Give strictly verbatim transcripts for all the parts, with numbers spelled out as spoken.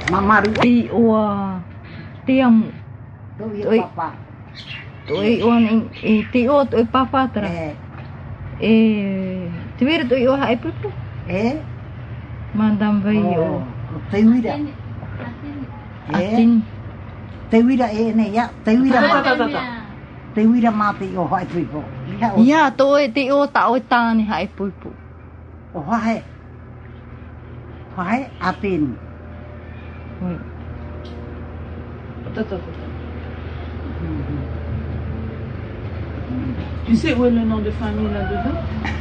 Mamaru. Ti oa. Tiamu. Toi papa. Toi oan e ti o toi papa tra. Eh. E te vira toi o hai pupu. Eh. Mandam vai o. Te vira. Atin. Te vira e ne ya. Te vira ma. Te vira ma te o hai pupu. Ya toi ti o ta o tani hai pupu. O hai. Hai atin. Oui. Tu sais où est le nom de famille là-dedans?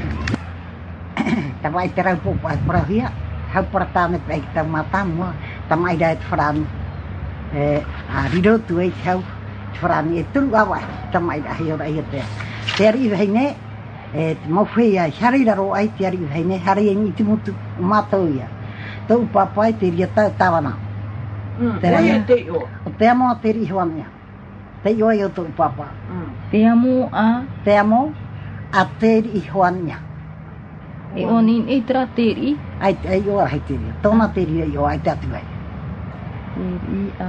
Tamai terang po pa prahia. Ha pertama pe kita matam mo. Tamai dait fran. Eh, arido tu ai chau. Fran itu gawa. Tamai dah yo dah te. Teri hene eh mo feia hari ro ai teri hene hari ini itu mutu mato ya. Tu papai teri ta tawana. Teri te yo. Te amo teri hoania. Te yo yo tu papa. Te amo a. Te amo a teri hoania. E onin e tra teri. Ai ai yo ai teri. Tona teri yo ai tatu ai. Teri a.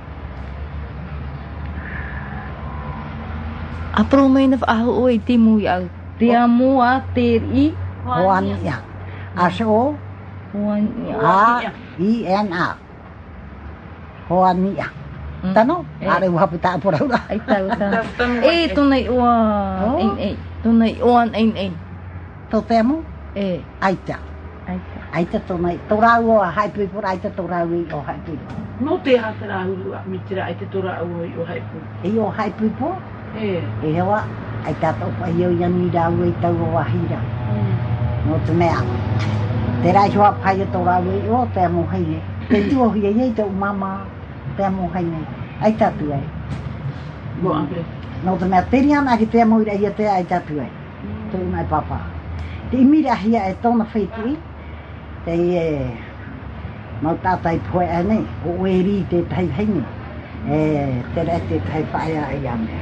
Apro mai na fa o e timu ya. Te amo a teri hoania. Aso hoania. A I N A. Hoania. Tano, are wa pita por ahora. Ai tau ta. E tunai o en e. Tunai on en en. To temo? E. Aita. Aita. Aita tunai. Torau hai pi por aita torau o hai pi. No te hatara hu mitira aita torau o hai pi. E o hai pi po? E. E wa aita to pa yo ya ni da we ta wa hira. No te mea. Tera jo pa yo torau o temo hai. Te tu o ye ye to mama. Temo hai nei. Aita tu ai. Bo ake. No te mea terian aki temo ira ia te aita tu ai. Tu mai papa. Te imira hia e tona feitui. Te e mau tātai poe ane. O eri te tai hengi. E te re te tai whaia e ame.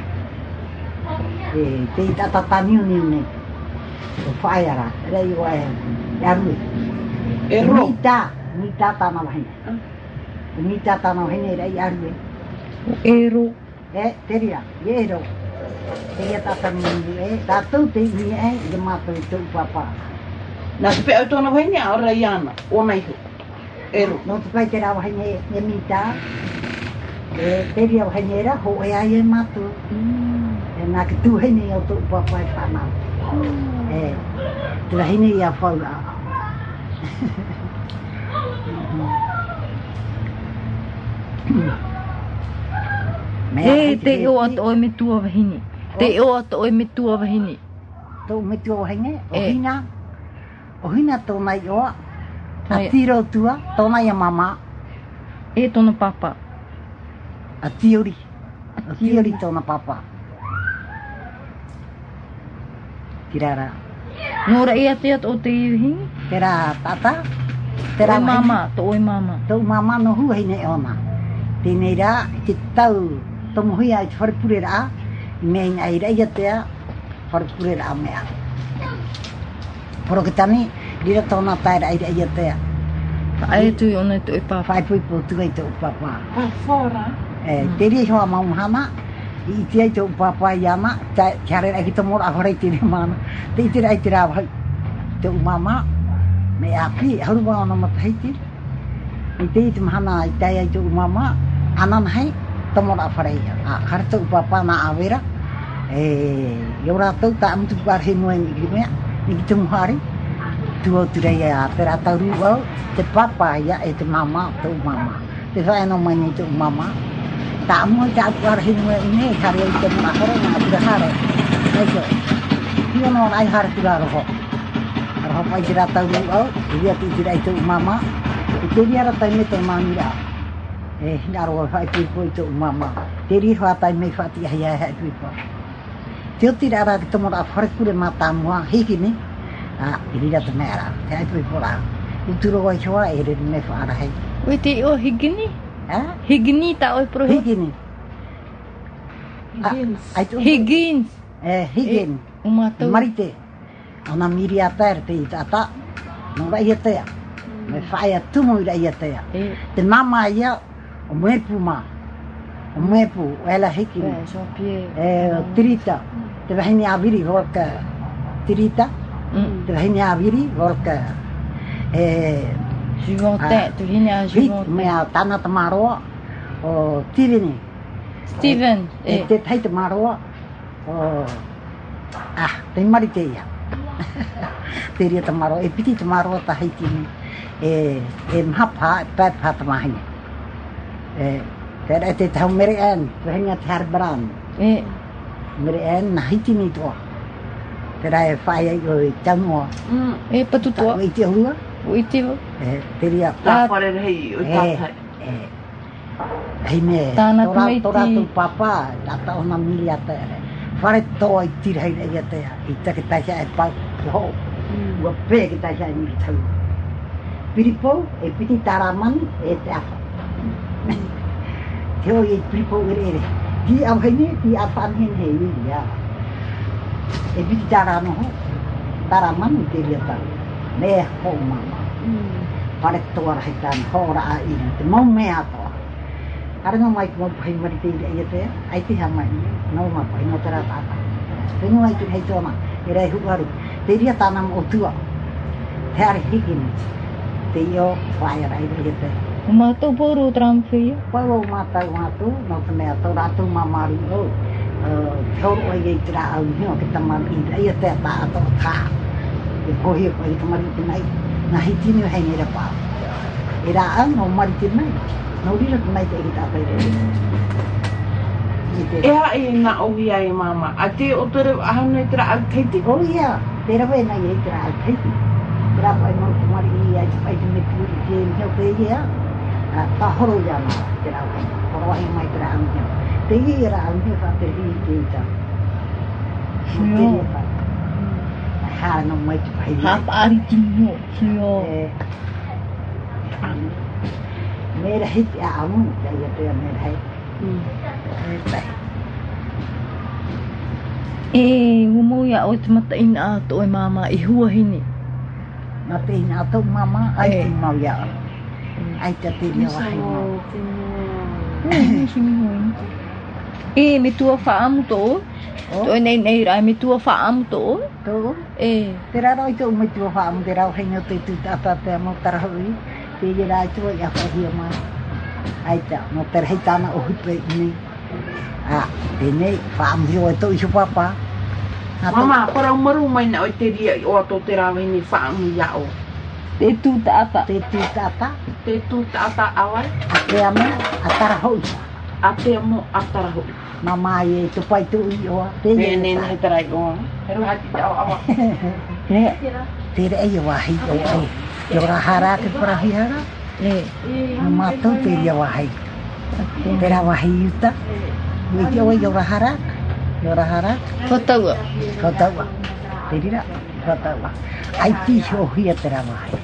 E te i tata taniu ni ne. O whaia ra. Rei o e. E arui. E ro. Nita. Nita tana wahi. Nita tana wahi rei arui. Ero. E teria. Ero. Teria tata ni e. Tātou te ni e. I mātou i tau papa. Na te pe au tōna waini a ora iana. O nei hu. Ero. No te pai te rā wahi e mita. E teria wahi e ra. Ho e ai e mātou. E nā ki tū hene o tau papa e whanau. E. Te ra hene i a whaura. E te o ato e me tua wahini. Te o ato e me tua wahini. Tō me tua wahine. O E. hina. O hina tōna i oa. A tiro tua. Tōna i a mama. E tona papa. A tiori. A tiori tōna papa. Tirara. Nora e ate ato o te iuhingi. Tera tata. Tera mama. To oi mama. Tō mama no hu hine e ona. Tēnei rā, te tau. Tomo hui ai te wharepure rā. I mea ina i reia tea. Wharepure rā mea. Poro ke tani. Rira tōna taira i reia tea. Ai tu i ona to i papa. Whai pui po tukai tō papa. Pa fora. E, te rea hoa maumahana. I te ai tō papa i ana. Te hare raki tō mora ahorei te rea mana. Te i te rai te rā wahai. Tō mama. Me api. Haruwa ona mataheiti. I te i te mahana i te ai tō mama. Anan hai. Tō mora ahorei. A hara tō papa na awera. E, yo rātou tā amutu pārhe noe ni ki mea. Ni ki te muhari. Tuo turei a te rā tauru au. Te papa ia e te mama. Tō mama. Te whaeno mai ni tō mama. Tā amu te atu pārhe noe i ne. Hare i te muna hore na tura hare. Eiko. Tio no ai hare tura roho. Roho pai te rā tauru au. I ria te tura i tō mama. I te ria ratai me te mamira. E hina roa whai pipo i tō mama. Te ria whatai me whati ai ai hai pipo. Te o tira ara ki tomo rā wharekure mā tā mua hiki ni. A, i rira te mea rā. Te ai pipo rā. I turo wai hoa e re me whaara hei. Oi te o higini? Ha? Higini ta oi prohe. Hiki ni. Higgins. Ai tō. Higgins. E, higin. Umatou. Marite. Ona miri ata e te i tata. Nō rai e tea. me whaia tumu i rai atea. Te mama ia, o mepu ma. O mepu, o ela hiki. E o tirita. Te wahini awiri volka tirita. Te wahini awiri volka. E... Jugonte, tu hini a Jugonte. Mea tana te maroa. O Tirini. Steven. E te tai te maroa. O... Ah, te mari te ia. Te ria te maroa. E piti te maroa ta heitini. E... E mhapa, e pēpā te mahini. E... Te rai te tau mere an. Te wahini te harbaran. E... Mere an na heitini toa. Te rai e whai ai o i taunua. E patutua. O i te hua. O i te hua. E te ria. Tā whare rei o tātai. E... Hei me, Tāna tora, tuaiti. tora tu papa, tata ona mili ata ere. Whare toa i tirhei rei atea, i take taisa e pau, ki ho. Ua pē ki taisa e mili tau. Piripo, e piti taramani, e te apa. Te hoi e piripo ere ere. Ti au heine, ti apan hen hei iri, ia. E piti tarano ho, taramani te ria tau. Me ho mama. Whare toa rahi tāna, ho ra a iri, te mau mea toa. Ara no mai ko pai mari te ia te ai te ha mai no ma pai no tera tata te no ai te hei toma e rei huaru te ria tana mo tua te ari hikini te io whai rai ria te O mātou pōro tramwhia. pau o mātou mātou no te mea tō rātou mamari o te horo ai ei te rā au hio ke tamari i ia te tā ato tā e kohi o i tamari te nei na hitini o hei nera pā e rā au no mari te nei no rira te mai te eki tāpai rei. E ha e ngā ohi ai mama, a te o tere ahana i tera au teiti. O ia, te rawe nei e te rā au teiti. Te rā pai mau te mari i ai te pai te me pūri te mheo te ia. Tā horo ia mā te rā pai, horo ai mai te rā au mheo. Te i e rā au mheo ka te ri te i tā. No te ria pai. Hāra no mai te pai ria. Hapa ari tino, sio. Mera hiti a amu, te ia te a mera hei. E pai. E, umo ia o te mata ina ato e mama i hua hini. Nā te ina ato mama, ai te mau ia. Ai te te ria wahi mau. E, himi hoi. E, me tua whaamu tō. Toi nei nei rai, me tua whaamu tō. Tō? E. Te raro i tō me tua whaamu, te rau hei no te tūtata te amo tarahui. Te i rai tua i a whahia mai. Ai tā, no te rei tāna o hupe i nei. Ah, te nei, whaamu hio e tō i papa. Mama, para umaru mai na o te ria i o ato te rawe ni whaamu ia o. Te tūtata. Te tūtata. Te tūtata awai. A te amo, a tarahoi. A te amo a tarahu. Mama e te pai tu i oa. Te Ne, ne, ne, te rai o. Heru hati te awa awa. Te rei o wahi o ai. Te ora hara te parahihara. E. No mātou te ria wahi. Te ra wahi uta. Ui te oa i ora hara. I ora hara. Whataua. Whataua. Te rira. Whataua. Ai ti ho hia te ra wahi.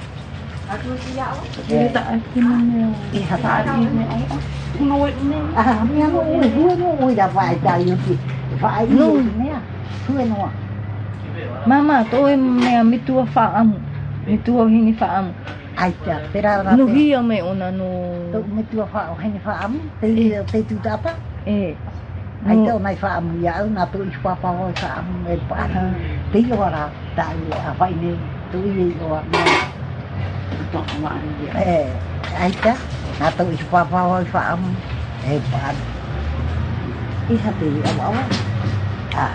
E ta aki mea. E hata ari. Uno e ne. Ah, mea no ui. Hua no ui ra whai tā iuti. Whai i o mea. Hua noa. Mama, tō e mea me tua whaamu. Me tua hini whaamu. Ai tā. Te ra ra No te. hia me ona no... Tō me tua wha o hene wha amu. Te te tūtata. E. Ai tō nei wha amu ia au. Nā tō i whapa o wha amu e pāna. Te i ora tā i a whai nei. Tō i i oa mea. Tō maari ia. E, ai tā. Nā tō i whapa o wha amu e pāna. Iha te i awa awa. Ah.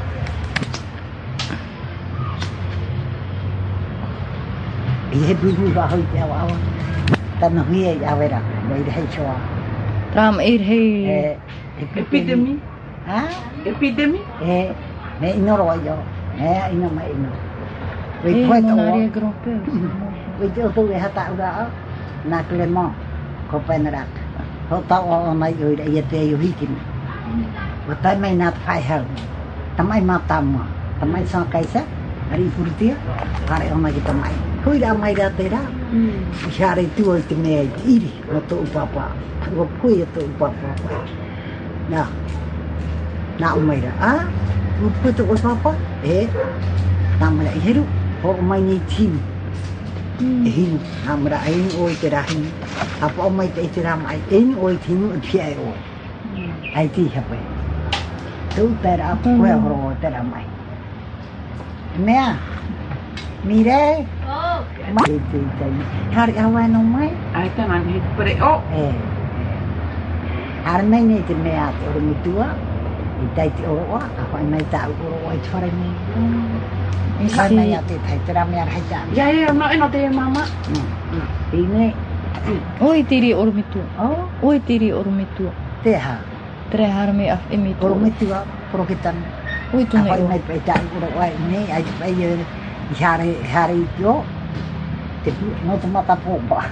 I he buhu wa hoi te awa awa. Tana hui e awera. Nei rei soa. Ram e rei... E, Epidemi. Ha? Epidemi. E, me inoro ai o. Me ino me ino. E, Wei poe tō monaria o. gropeu. Wei te o tō e hata ura o. Nā Clement. Ko Penerak. Ho tau o mai oi rei e te i uhikini. Wa tai mai nā whai hau. Tamai mā tamua. Tamai sā kaisa. Ari purutia. Kare o mai ki tamai. Hui rā mai rā te rā. Hare tua i te mea i te iri. No tō upapa. Ua pui e tō upapa. Nā. Nā o mai rā. Ah? Ua pui tō upapa. E. Nā mai rā i heru. Ho o mai ni timi. Hin hamra ain oi te rahin. Apa o mai te te ram ai in oi tinu ti ai oi. Ai ti hape. Tu ter a koe horo te ram ai. Mea. Mire. Oh. Mai te te. Hari awa no mai. Ai ta man hit pre o. Eh. Har mai ne te mea te oro mitua. I tai te oro wa. Apa mai ta oro oi tore ni. Karena ya te tai te ram ya hai ta. Ya ya no eno te mama. Ini. Oi tiri oro mitua. Oh. Oi tiri oro mitua. Te ha. Tre harme af emitua. Oro mitua. Prokitan. Oi tu Apa nei. mai pe ta oro wa ni ai ai hari hari yo. Te no te mata po ba.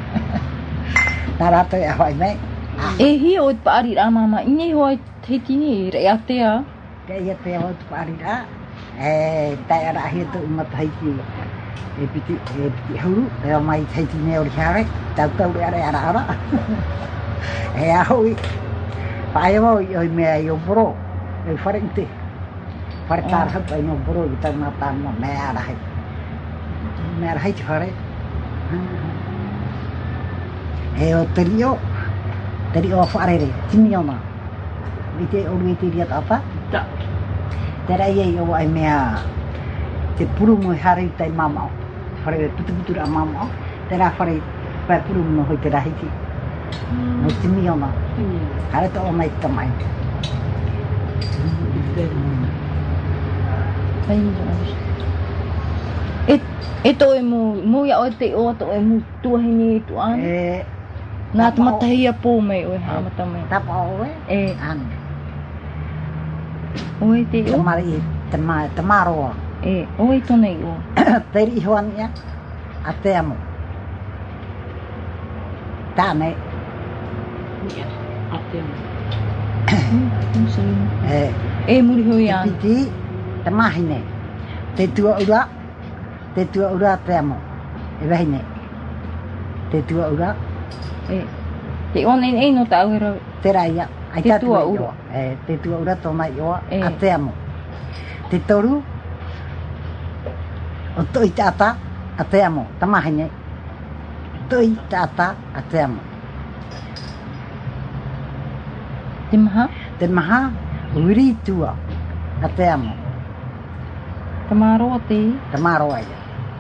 Nara te ai mai. E hi o pa ari ra mama. Ini ho te tini re atea. Ke ia te ho tu ari ra. Eh, tai ara hi tu mat hai ki. E piti e piti huru, e mai tai ti ne ori hare. Tau tau ara ara ara. E a hoi. Pai mo oi me ai o bro. E farente. Fartar ha pai no bro ta na ta mo me ara hai. Me ara hai hare. E o terio. Terio farere. Timiona. Vite o vite dia apa? Ta. Tera ia o ai mea te puru mo hare tai mama. Fare putu putu ra mama. Tera fare pa puru mo hoi te rahi ki. No timi ona. Hare to mai tamai. Ai Et eto e mo mo ya o te o to e mo tu hini tu an. Eh Na te matahia po mai o ha mata mai. tapa o e. E An. oi te o. Tamari tama tamaro. E oi to nei o. Teri hoan ia. Ate amo. Tane. Ya. Ate. Não sei. Eh E muri hoi an. piti tamahine. Te tua ura. Te tua ura te amo. E vahine. Te tua ura. E te o nei ei no ta ora. Tera ia. Ai Te tatu tua mai ura. ioa. Eh, te tua ura tōna ioa. E. A te amo. Te toru. O toi tata. A te amo. Tamahine. Toi tata. A te amo. Te maha. Te maha. Uri tua. A te amo. Te maro te. Te maro aia.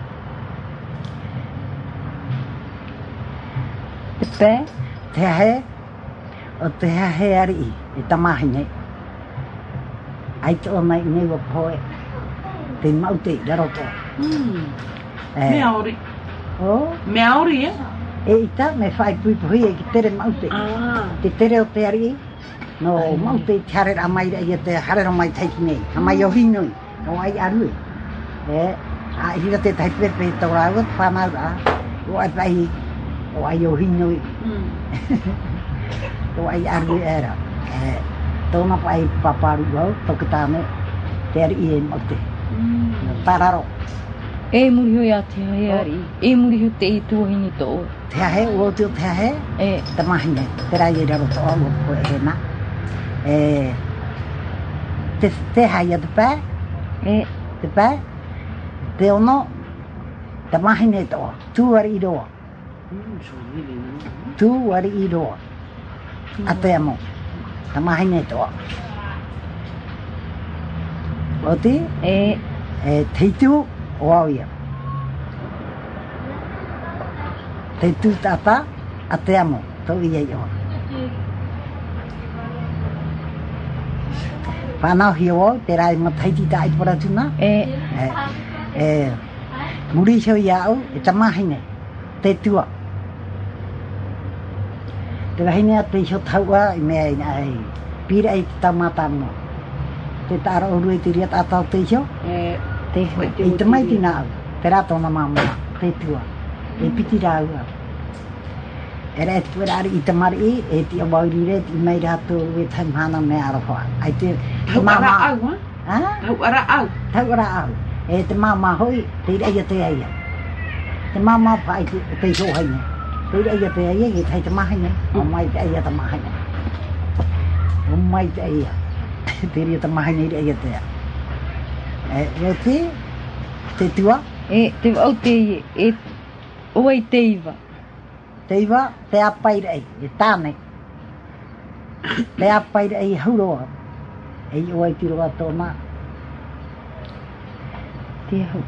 Te pē. Te hae. O te hae ari i. I tamahine. Ai te o mai nei wa poe. Te maute i raroto. Hmm. Eh. Me ori. O. Me ori e. E ita me whai pui puhi e ki tere maute. Ah. Te tere o te ari. No maute i te harera mai rei e te harera mai taiki nei. Ha mai o hinoi. O ai arui. E. A hira te tai pepe tau rau. Whanau ra. O ai pai. O ai o hinoi. Hmm. O ai arui era. E. Tōna pai paparu wau. Toku tāne. Te ari i e maute. Tararo. E muri hoi a te hae ari. E muri hoi te i tuahini to o. Te hae. O te o te hae. E Te mahine. Te rai e raro to o koe e na. E. Te, te hai a te pē. e Te pē. Te ono. Te mahine to o. Tū ari i roa. Hmm, so really no. Tū ari i roa. A te amo. Te mahine to o. O te. e E teitu o au ia. Teitu tata. A te amo. Tau i ei o. Whanau hi o, te rai mataiti ta ai pora tuna. e E, e, muri shau i au, e tamahine, te tua. Te wahine a te isho taua, i mea i ai, pira i te tamata mo. Te tara uru i te ria tātau te isho, E. te, i te mai tina au, te rato na mama, te tua. E piti rā ua. E rei te puerari i te mari i, e ti awauri re, i mei rato e tai mana me aroha. Ai te, te Tau ara mama. au, ha? Ha? Tau ara au. Tau ara au. E te mama hoi, te reia te eia. Te mama pai te te iso haine. Te reia te eia, e tai te mahine. O mai te eia te mahine. O mai te eia. Te reia te mahine i reia te ea. E, o te, te tua, e te au te e Oi teiva. Teiva, te apai rei, e tāne. Te apai rei hauroa. Ei oi tiroa tōna. Te hau.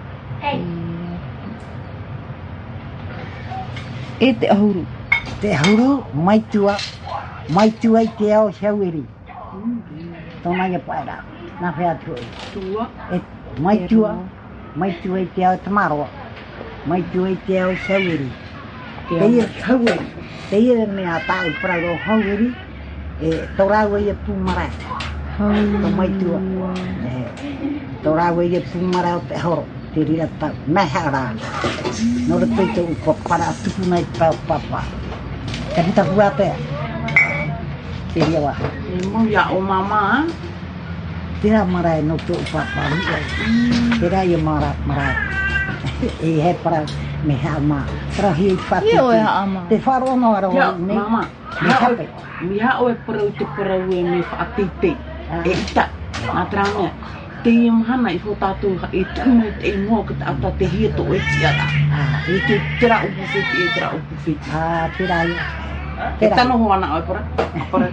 E te ahuru. Te huru, maitua, maitua i te ao hauiri. Tōna ia paera, nā whea tui. Tua. E maitua, maitua i te ao tamaroa. Maitua i te ao hauiri. Te ia hauiri, te ia mea tāu pararo hauiri, e tōraua ia pūmara. Tō maitua. Tō rawa ia pūmara o te horo, te rira tau, meha rā. Nō re peito uko para tupuna i pau papa. Ka hita hua tea. Te ria wa. E mo ia o mama. Te rā marae no tō papa. Te rā ia mara, marae. E he para me hea mā. Tera hi i whati. Ia o e haa mā. Te wharo no aro. Ia, mama. Me hape. Mi hao e parau te parau e me whaatite. E ita. Nā trāmea. Te ia mahana i ho tātou e tūna i te ingoa ka te ata te hia tō e tiara. E te tera upu whiti e tera upu whiti. Ah, te rā ia. E tano ho ana oi para. Para.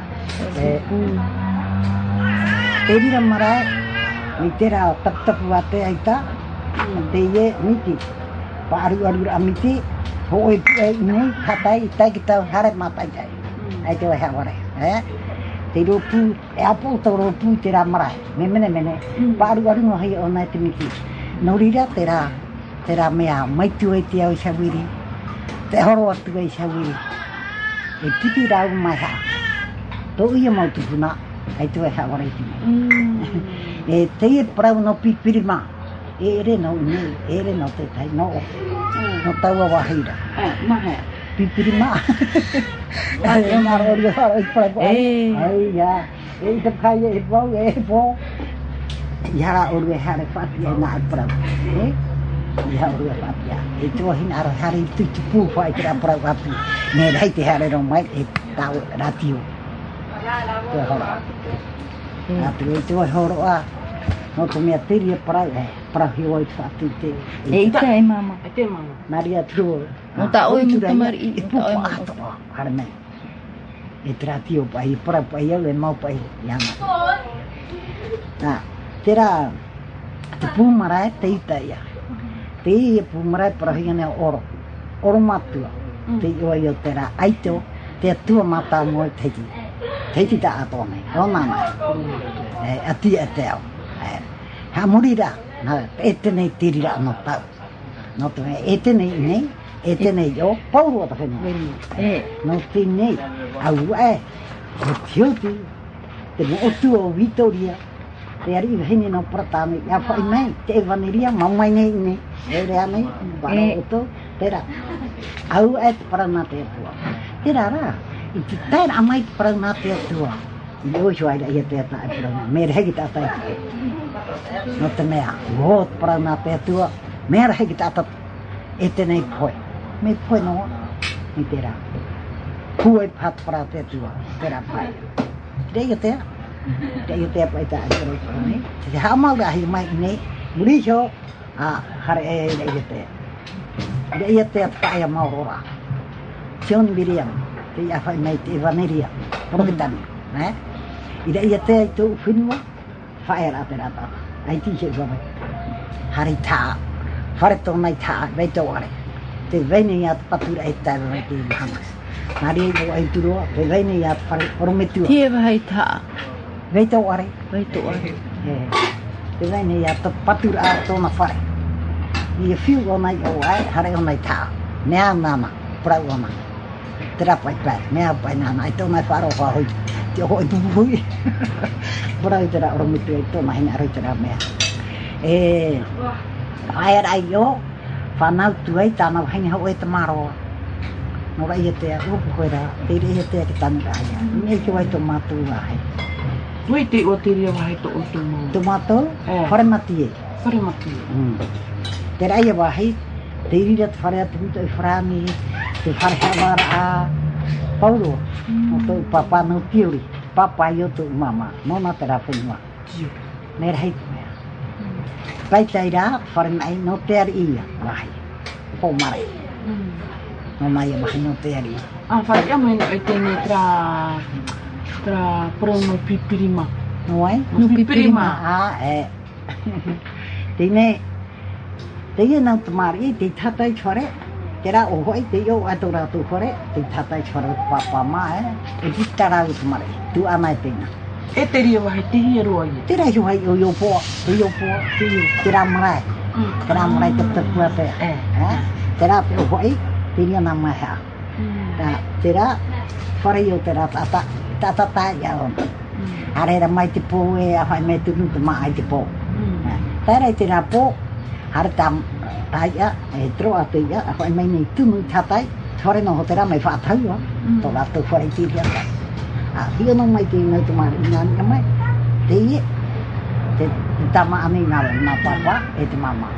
Te rira marae, mi te rā taptapu a te aita, te ie miti. Pa aru aru a miti, ho oi pua i nei, hatai, i tai ki tau hare matai tai. Ai te wai haware. Te ropu, e apo tau ropu te rā marae, me mene mene. Pa aru aru no hei o nai te miti. No rira te rā, te rā mea maitu e te au i shawiri. Te horo atu e i shawiri. E piti rau mai ha. Tō ia mautu puna, ai te wai haware i tine. E te ie parau no pipiri mā. E ere no nei, e ere no te tai no o. No taua wahira. E, mahe. Pipiri mā. Ai, e mara ori o hara i parai po. E. Ai, ia. E i te kai e pau, e e po. I hara ori e hare whati e nā i parau. E? I hara ori e whati a. E tō hina aro hare i tuti pū whai te rā parau whati. Nē rei te hare ro mai e tau ratio. Te hora. Atu e tō horo a. No te mea tiri e parau e. Parau hi oi whatu te. E ita e mama. E te mama. Nari atu. No ta oi mu tamari i. E pupa ato. Hara mei. E te ratio pai. E parau pai au e mau pai. Iana. Nā. Te rā. Te pūmarae te ita ia. Te i e pūmarae parau hi ane oro. Oro matua. Te i oi o te rā aito. Te atua mata mo te ki. Teiti ta ato nei. O nana. E ati e te au. Ha muri rā. E tenei tiri rā no tau. No te mea. E tenei nei. E tenei o. Paurua ta whenua. E. No te nei. Au e. E tioti. Te mo otu o Vitoria. Te ari i whene no pratame. Ia whai nei. Te evaniria. Maumai nei nei. E rea nei. Wara oto. Te rā. Au e te parana te atua. Te rā rā. I te taira amai te parana te atua. I oisho aira ia te ata e parana. Mea reheki te ata e. No te mea. Ngō te parana te atua. Mea reheki te ata e tenei poe. Me poe noa. I te rā. Pua i pat para te atua. Te rā pai. Te ia tea. Te ia tea pai ta e parana. Te hamau rahi mai nei. Murisho. A hare e e ia tea. Te ia tea pai a maurora. Tion Miriam. Te ia whai mai te Evaneria. Porokitani. Eh? Ida ia te ai tō whenua. Whae rā te rata. Ai tise whamai. Hari tā. Whare tō nei tā. Vei tō are. Te veine ia te patura e tāra rei te mahamas. Nāri e tō ai turoa. Te veine ia te whare orometua. Tie wahai tā. Vei tō are. Vai tō are. Te veine ia te patura a tōna whare. Ia whiu o nei o ai. Hare o nei tā. Nea nāna. Prau o nei. Te rapai pai, mea pai nāna, ai tōnai wharo whahoi, te oho i pupuhui. Pura i te rā oromitu e tōna hina aroi te rā mea. E, ai rai o, whanau tu ai tāna wahinga hau e te maroa. No rai e te a upu koe rā, te rei e te a ki tanu rāia. Nei ki wai tō mātou rāhei. Tui te o te rea wahe tō o tō mau. Tō mātou, whare mati e. Whare mati e. Te rai e wahei, te irira te whare atu huta i whrāmi, te whare hawara a Paulo, no tō papa no tiori, papa i o tō mama, no nā te rā whenua. Nē rei tu mea. Pai tai rā, whare mai no te ari ia, wahi. po mare. No mai imagino te ali. Ah, fa ya me no etene tra tra prono pipirima. No ai? No pipirima. Ah, eh. Tine te ye na tumari te thatai chore. Tera o hoi te yo atora tu chore, te thatai chore papa ma eh. E ditara tumari. Tu amai tena. E te ria wahi te hiro ai. Tera yo hai o yo po, yo po, tera marai. Tera marai te te pua te. Eh. Eh. Tera pe o hoi, te ria na mai ha. Ta tera fora yo tera tata tata ta ya on. Are ra mai te po e a fai me tu nu te mai te po. Tera tera po har tam ta ya e tro a te ya a fai mai nei tu nu tatai. Fora no hotera mai fa thau yo. To la to fora ti ya. Ah, dia no mai te no te mai na mai. Te ye te tama ami na na papa e te mama.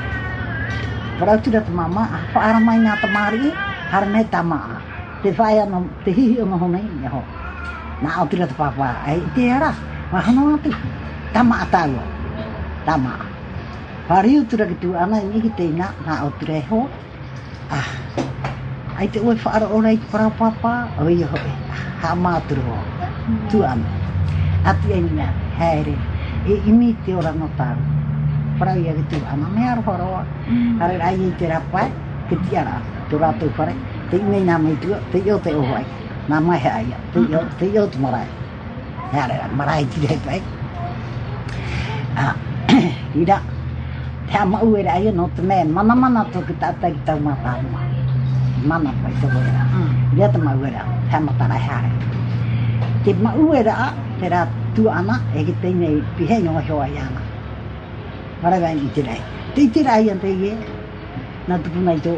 Para tu te mama fa ara mai na te mari har me tama. Te fai no te hi no nei ho. Na au te papa ai te ara. Ma hono tu tama atalo. Tama. Hari tu ra tu ana ni ki te na na au te ho. Ah. Ai te oi fa ara ora para papa. Oi ho. Ha matru. Tu am. Ati ai na haere. E imi te ora no taru. Para ia ki tu ana me ar horo. Are ai te ra pa ki ti ara. Tu ra tu pare. Te nei na mai tu te yo te o ai. Na mai ai. Te yo te yo tu marai. Are marai ti dai pai. Ah. Ida. Ta ma u era ai no te me mana mana to ki ta ta ki ta ma ta. Mana pai to era. Dia te ma u era. Ta ma ta rai hare. Te ma u era te ra tu ana e ki te nei pihe no ho ai ana. Para vai ni te rai. Te te rai ante ye. Na tu nai to.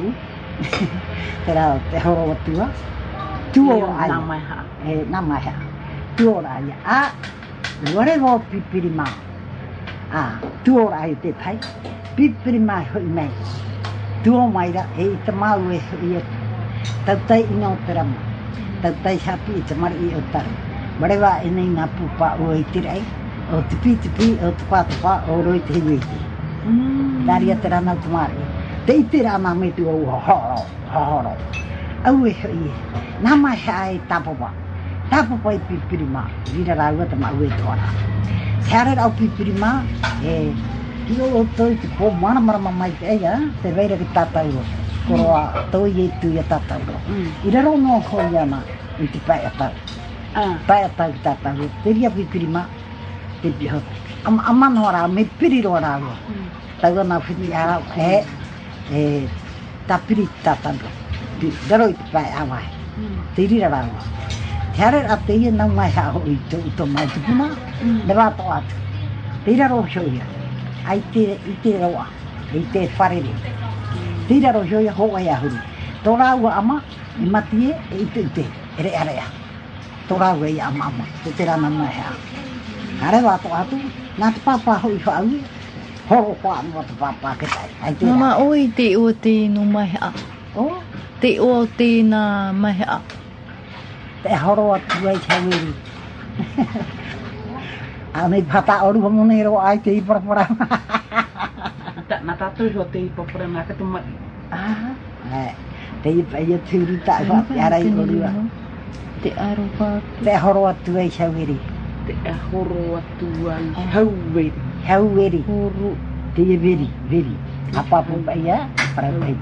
Te ra te horo tua. Tu o ai. Na mai ha. E na mai ha. Tu o ai. A lore vo pipirima. Ah, tu o ai te pai. Pipirima hoi mai. Tu o mai ra e te mau e ye. Ta tai ino te rama. Ta tai hapi te mari i o tari. Mareva e nei nga pupa o i te rai. O te pi te pi, o te pa te pa, o roi te hiwi te. Daria te rana tu mari. Te i te rana me tu o horo, horo. Au e hoi e. Nā mai hai tapopa. Tapopa i pipirima. Rira rāua te mau e tuara. Te are rau pipirima, e ki o toi te po mana marama mai te eia, te reira ki tātauro. Koroa toi e tu i a tātauro. I raro no hoi ana i te pai atau. Pai atau ki tātauro. Te ria pipirima, te piho. Amano rā, me piriro rāua. Tau ana whini arau, e, e, ta piri tātauro. Raro i te pai awai. Te rira rāua. Te are a te ia nau mai hao i te uto mai te puna, le wāto atu. Te ira ro hioia, ai te, i te roa, i te wharere. Te ira ro hioia ho ai ahuri. Tō rāua ama, i mati e, e i te ute, e re area. Tō rāua i ama ama, te te rana mai hao. Are wāto atu, nā te pāpā hoi whaui, horo wha anua te pāpā ke tai. Ai te Mama rā. oi te o te no mai a. O, Te o te na mai a. te horo atu ai chawiri. Anei pata oru monero ai te ipara. Na tātou ho te ipapura nā ka te mai. Ah, eh, te ipa ia tūri tai wha arai orua. Te aro pā. Te horo atu ai chawiri. Te ahoro atu ai hauweri. Hauwiri. Horo. Te ia veri, veri. Apa pun pa ia, para pai.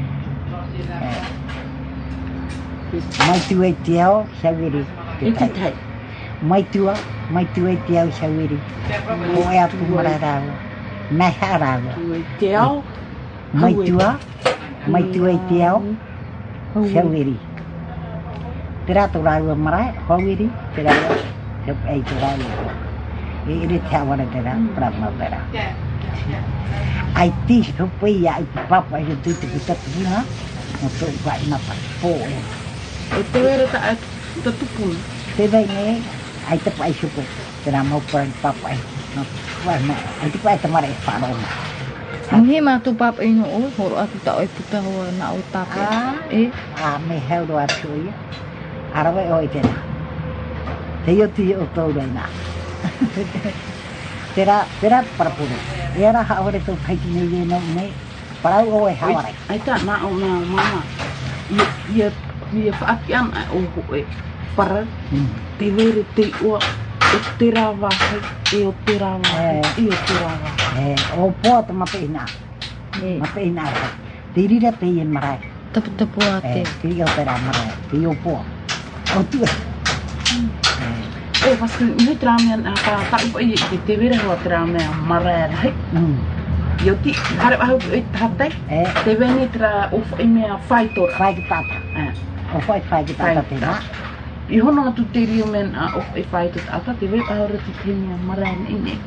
Mai tu ai te ao, chawiri. I te tai. Mai tua, mai tu ai te ao chawiri. O e atu mara rāua. Mai ha rāua. Tu e te ao. Mai tua, mai tu ai te ao, chawiri. Te rato rāua marae, hauwiri, te rāua. Te ai te rāua. E ere te awana te rā, prama te rā. Ai ti hopai ia ai te papa i te te pitatu puna, o tō wai mapa pō e. E te wera ta ta tupuna. Te vai ne, ai te pai supe, te rā mau para i papa i. No, wai ma, ai te pai te mara e whanoma. Muhe mātou papa ino o, horo atu ta oi puta hoa na o tāpea. Ah. E, A me heuro atu ia, arawe oi te rā. Te ioti o tō rei nā. Te rā, te rā parapuru. E ara haore tō paiti nei e nau nei, Parau o e haware. Ai ta na o na mama. Ia ia ia whaakian ai o ho e para te vere te ua o te rawa e o te rawa e o te rawa. E o po te mape ina. Mape ina ra. Te rira te i marai. Tapu tapu ate. E te i o te ra marai. Te i o po. O tu e. E paske me tramian a ka ta upa i te vere ho te ramea marai rai. Yo ti hare hau e tatai. Te vene tra o i mea whaitora. Whai ki tata. O whai whai ki tata te na. I hono atu te rio men a o e whaitot ata te vei ahora te te mea marai ine.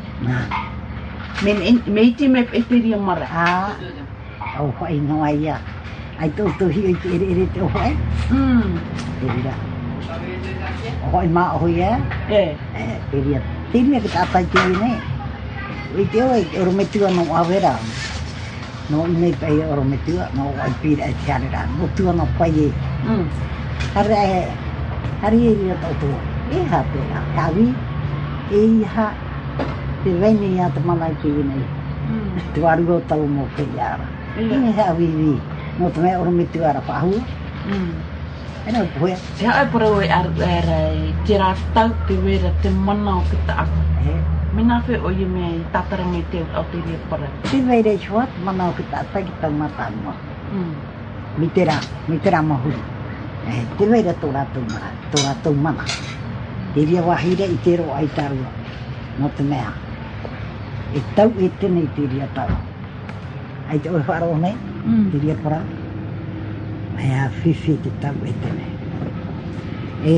Me iti me e te rio marai. Ah. O whai noa ia. Ai tō tō hi te ere ere te o whai. Te rira. O whai maa o ia. E. Te ria. Te ria ki tata te ine. I te oe, oro me tua no awera. No i mei pai oro me tua, no ai pira e te arera. No tua no pai e. Hare e, hare e ria tau tua. E ha te ha, hawi, e ha, te veini ia te mana ki i nei. Te waru o tau mo whai ara. E ha wiwi, no te mea oro me tua ara whahua. E nau poe. Te hae parau e ar era e te rā tau te wera te mana o ki ta aka. Mina whi o i mea i tataranga i te au te ria para. Te veire chuat, mana o ki tata ki tau matanua. Mi te rā, mi te rā mahuri. Te veire tō rātou mana, tō rātou mana. Te ria wahire i te roa i tarua. No te mea. E tau e tene i te ria tau. Ai te oi wharo nei, te ria para. Mea whiwhi te tau e tene. E...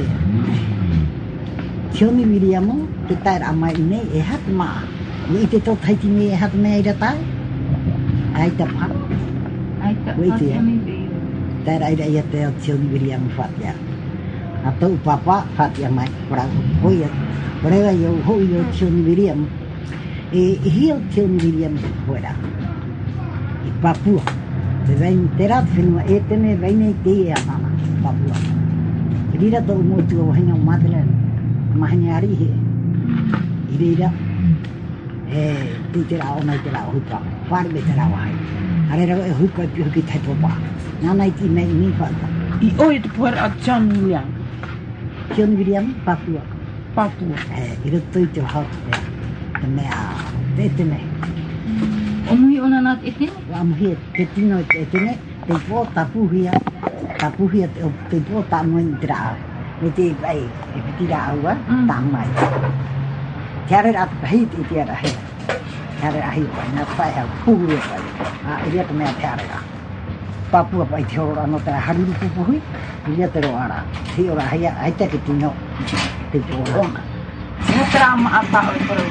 Tioni Miriamo, te taira amai nei, e hatu maa. I te tō taiti me e hatu mea i ratai. Ai ta pā. Ai ta pā tioni Miriamo. Taira ira ia te o Tioni Miriamo whatia. A tau papa whatia mai, parau. Hoi a, parewa i au hoi o Tioni Miriamo. E hi o Tioni Miriamo te fuera. I Papua. Te vein, te rāt whenua e tene veine i te e anana, Papua. Te rira tau motu o hinga o Madeleine. Mahani arihe. I reira. E te te rao nei te rao hupa. Whare me te rao hai. Are rao e hupa e pihu ki tai popa. Nānai ti mei ni whata. I oe te puera a John William. John William, Papua. Papua. E, i roto i te hau te. Te mea, te tene. O mui ona nāt e tene? Wa muhi te tino e te tene. Te pō tapuhia. Tapuhia te pō tāmui ni te rao. Me te pai, e piti rā aua, tā mai. Te are rā te pahi te te ara hea. Te are ahi pai, nā pai hau, pūru e pai. A, e rea te mea te are rā. Papua pai te horo anō te haruru pupuhui, e rea te roa rā. Te ora hea, ai te ke tino, te te ora. Te hata rā maa tā oi parau.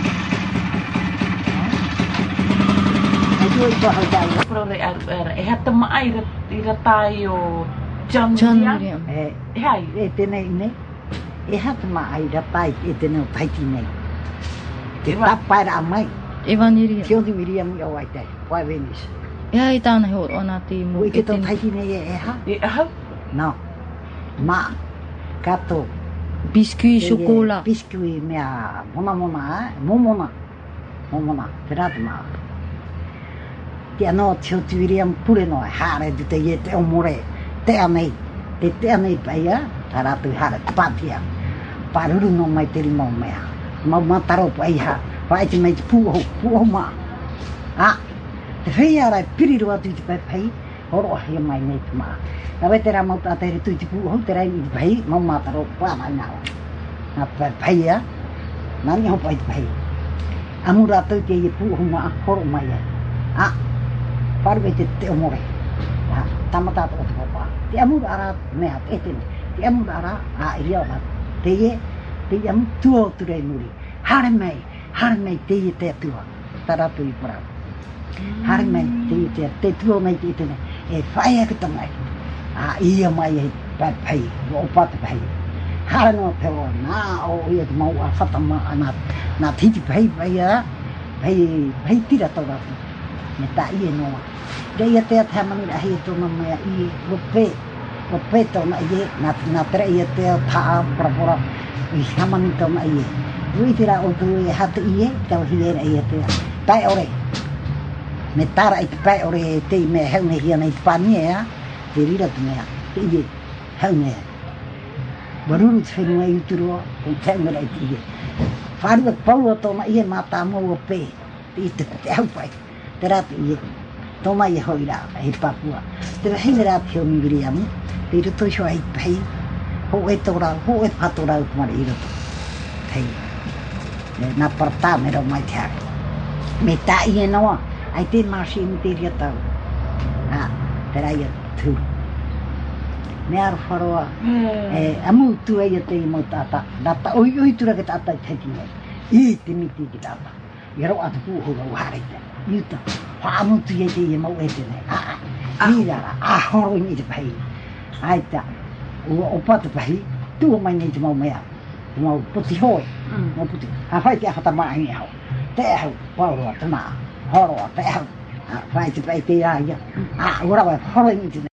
Ai tu e toa hau tāua. Parau rei aru era, e hata maa i ratai o John William. E, e hai? E tēnei nei. E hata maa i ratai e tēnei o taiti nei. Te tapai rā mai. E waniria. Tioni Miriam i o ai tei, wai Venice. E hai tāna he oro ana te mo Ui e ke tō tene. taiti nei e e ha? E ahau? No. Ma, kato. Biskui, chokola. Biskui mea mona mona, eh? Momona. Momona, te rātu maa. Te anō Tioni Miriam pure noa, hāre tu te ie te omore. Te anei, te te anei paia, tā rātu hara, te pātia. Pāruru no mai te rimau mea. Mau mataro pai ha, pai te mai te pūho, pūho mā. Ah, te whei arai piriru atu i te pai pai, horo ahia mai nei te mā. Nā wei te rā mau tātai ritu i te pūho, te rai i te pai, mau mataro pāna i nāwa. Nā pai pai a, nā ni hau pai te pai. Amu rātou te i pūho mā, horo mai a. Ah, pāru e te te omore. Ah, tamatata o te papa. Te amu rā mea, te tene. Te amu rā, ah, i rea rā. Te ie, te ia tua o turei muri. Hare mei, hare mei te ia te atua. Tā rātou i parau. Hare mei te ia te, te tua mei te tene. E whai ake tangai. A ia mai e pai pai, o pata pai. Hare no te o nā o ia te mau a whatama a nā, nā titi pai pai a, pai, pai tira tau rātou. Me tā ia noa. Re ia te atea mani a hei tōna mea i rope, rope tōna ie, nā, nā tere ia te o taa porapora. I hamani tōna ie. Rui tira o tu e hata ie, tau hiera ia te. Tai ore. me tara i te pai ore te me haunga hia nei te pānia ea, te rira tu mea, te ie, haunga ea. Waruru te whenua i uturua, kong te haunga rei te ie. Whārua paua tōna ie mātā maua pē, te i te te haupai, te rā te ie. Tōma i hoi rā, he Papua. Te wahinga rā te heo mingiri amu, te i roto shua i pei, ho e tō rau, ho e pato rau kumare i roto. Pei, nā paratā me rau mai te hare. Me tā i e noa, ai te māsi i te ria tau. Nā, te rai a tūru. Me aro wharoa, e, amu tua i a te i mo tātā. Nāta, oi oi tura ke tātā i teki nei. I te miti ki tātā. I ro atu pūhura uhare te. Iuta, whaamutu i te i mau e te nei. Ah, hirara, a horo i te pahi. Ai ta, ua opa te pahi, tua mai nei te mau mea. Te mau puti hoi. Mau puti. A whai te ahata maa i hau. Te hau, paurua, te maa. Horoa, te hau. A whai te pahi te ia ia. A ura wai horo i te nei.